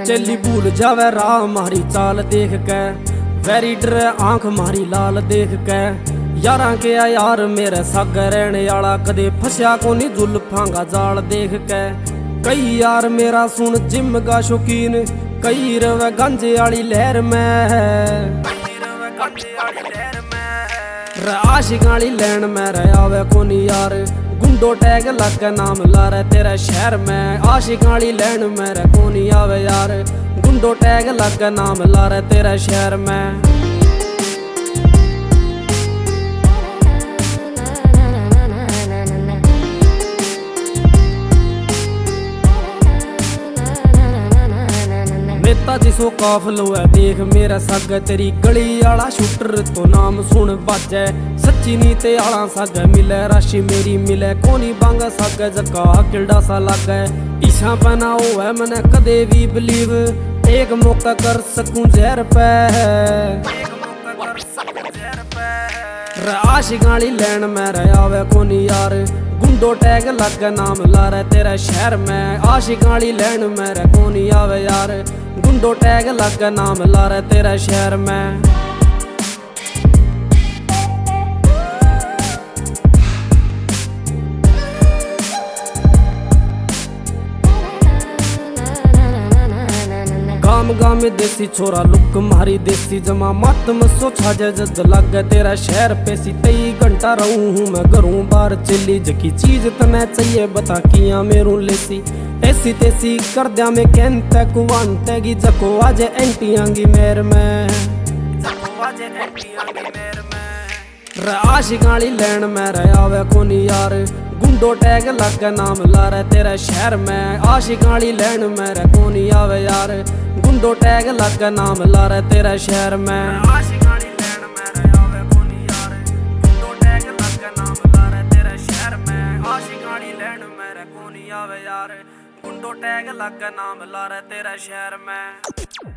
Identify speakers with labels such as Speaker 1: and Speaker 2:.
Speaker 1: चली भूल जावे राह मारी चाल देख के, वैरी डरे आंख मारी लाल देख के। यारा के यार मेरे साग रहने आला, कदे फसया कोनी जुल्फां गा जाल देख के। कई यार मेरा सुन जिम का शौकीन, कई रवे गंजे आली लहर में, आशिक आली लैन में रहा कोनी यार। गुंडो टैग लग नाम ला रहा तेरा शहर में, आशिक आली लैन में रह कोनी आवे यार। गुंडो टैग लग नाम ला रहा तेरा शहर में। नेताजी सो काफलो है देख मेरा सग, तेरी गली आला शूटर तो नाम सुन बाजे। सच्ची नीते आला सग मिले, राशि मेरी मिले कोनी बांग सग, जका किल्डा सा लागे। ईशा पहनाओ है मैंने कदे भी बिलीव, एक मौका कर सकूं जहर पे। आशिक आली लैन में रहा वे कोनी यार। गुंडो टैग लग नाम ला रहा तेरा शहर में, आशिक आली लैन में रह कोनी आवे यार। गुंडो टैग लग नाम ला रहा तेरा शहर में। गाम गाम में देसी छोरा लुक मारी देसी जमा, मत मसो छाजे जद लग तेरा शहर पेसी। 23 घंटा रहूं हूँ मैं घरों बाहर चिल्ली, जकी चीज तने चाहिए बता किया मेरू लेसी। ऐसी तेसी कर दिया मैं कहते कुवानते की, जको आज एंटियांगी मेर में, आशिक आली लैन में रहा वे कोनी यार। गुंडो टैग लग नाम ला रहा तेरा शहर में, आशिक आली लैन में रह कोनी आवे यार। गुंडो टैग लग नाम ला रहा तेरा शहर में। आशिक आली लैन में रहा वे कोनी यार। गुंडो टैग लग नाम ला रहा तेरा शहर में, आशिक आली लैन में रह कोनी आवे यार। गुंडो टैग लग नाम ला रहा तेरा शहर में।